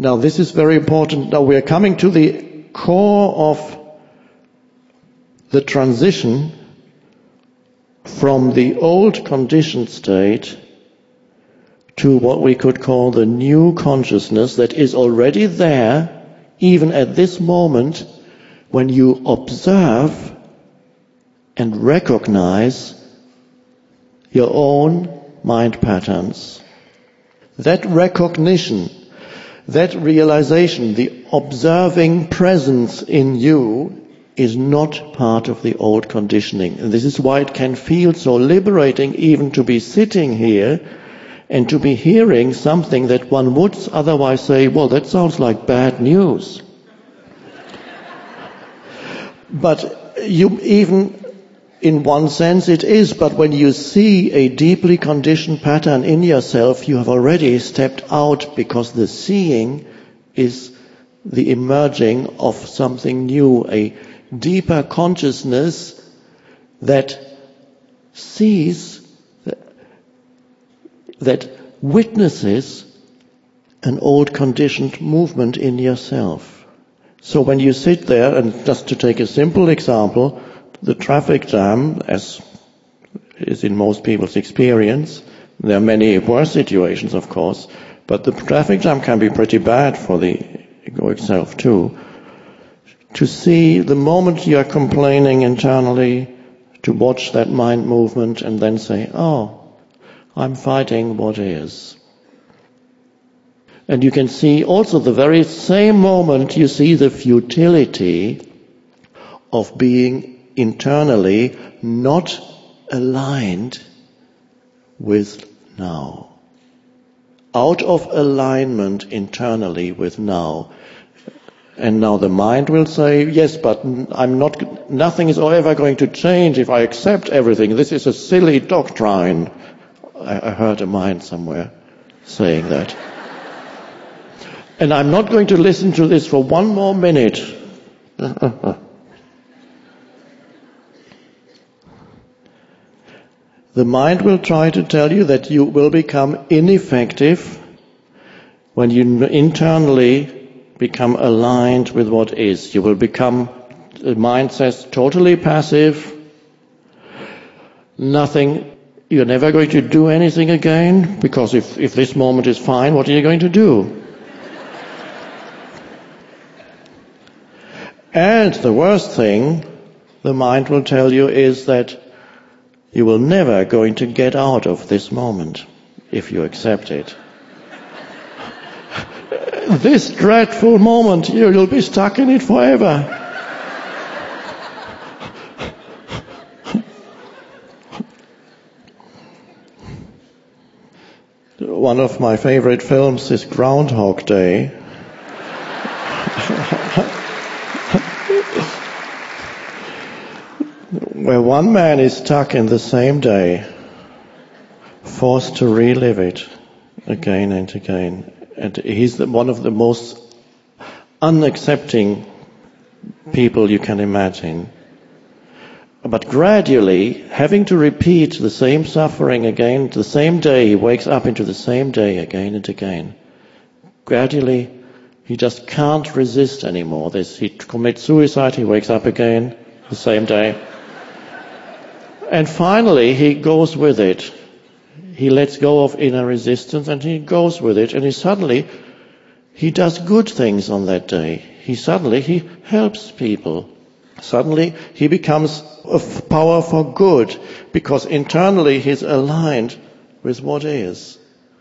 Now this is very important. Now we are coming to the core of the transition from the old conditioned state to what we could call the new consciousness that is already there, even at this moment, when you observe and recognize your own mind patterns. That recognition, that realization, the observing presence in you is not part of the old conditioning. And this is why it can feel so liberating even to be sitting here and to be hearing something that one would otherwise say, well, that sounds like bad news. But you even, in one sense it is, but when you see a deeply conditioned pattern in yourself, you have already stepped out, because the seeing is the emerging of something new, a deeper consciousness that sees, that witnesses an old conditioned movement in yourself. So when you sit there, and just to take a simple example, the traffic jam, as is in most people's experience, there are many worse situations, of course, but the traffic jam can be pretty bad for the egoic self too. To see the moment you are complaining internally, to watch that mind movement and then say, oh, I'm fighting what is. And you can see also the very same moment you see the futility of being internally not aligned with now. Out of alignment internally with now. And now the mind will say, yes, but nothing is ever going to change if I accept everything. This is a silly doctrine. I heard a mind somewhere saying that. And I'm not going to listen to this for one more minute. The mind will try to tell you that you will become ineffective when you internally become aligned with what is. You will become, the mind says, totally passive. Nothing, you're never going to do anything again, because if this moment is fine, what are you going to do? And the worst thing the mind will tell you is that you will never going to get out of this moment if you accept it. This dreadful moment, you'll be stuck in it forever. One of my favorite films is Groundhog Day. Where one man is stuck in the same day, forced to relive it again and again. And he's one of the most unaccepting people you can imagine. But gradually, having to repeat the same suffering again, the same day, he wakes up into the same day again and again. Gradually, he just can't resist anymore this. He commits suicide, he wakes up again the same day. And finally, he goes with it. He lets go of inner resistance and he goes with it, and he does good things on that day. He helps people. Suddenly he becomes a power for good, because internally he's aligned with what is.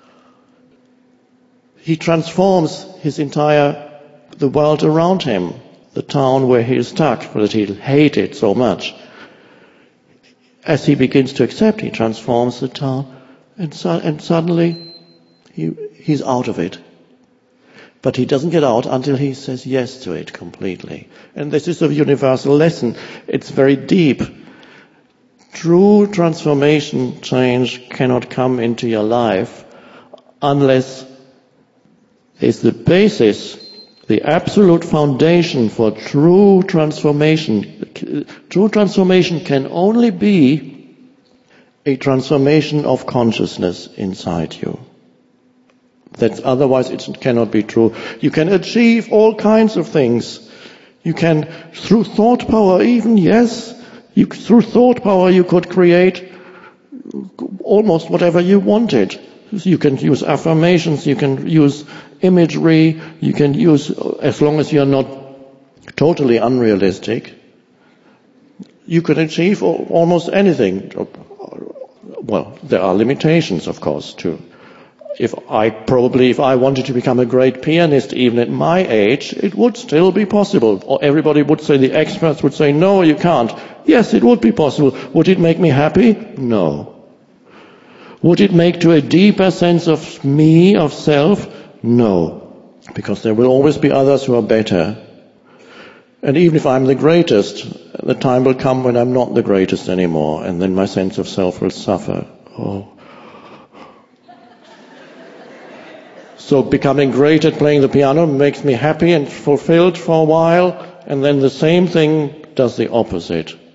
He transforms the world around him, the town where he is stuck, that he hated so much. As he begins to accept, he transforms the town. And suddenly, he's out of it. But he doesn't get out until he says yes to it completely. And this is a universal lesson. It's very deep. True transformation, change cannot come into your life unless there's the basis, the absolute foundation for true transformation. True transformation can only be a transformation of consciousness inside you. Otherwise it cannot be true. You can achieve all kinds of things. You can, through thought power even, yes, through thought power you could create almost whatever you wanted. You can use affirmations, you can use imagery, you can use, as long as you're not totally unrealistic, you can achieve almost anything. Well, there are limitations, of course, too. If I wanted to become a great pianist, even at my age, it would still be possible. Or everybody would say, the experts would say, no, you can't. Yes, it would be possible. Would it make me happy? No. Would it make to a deeper sense of me, of self? No. Because there will always be others who are better. And even if I'm the greatest, the time will come when I'm not the greatest anymore, and then my sense of self will suffer. Oh. So becoming great at playing the piano makes me happy and fulfilled for a while, and then the same thing does the opposite.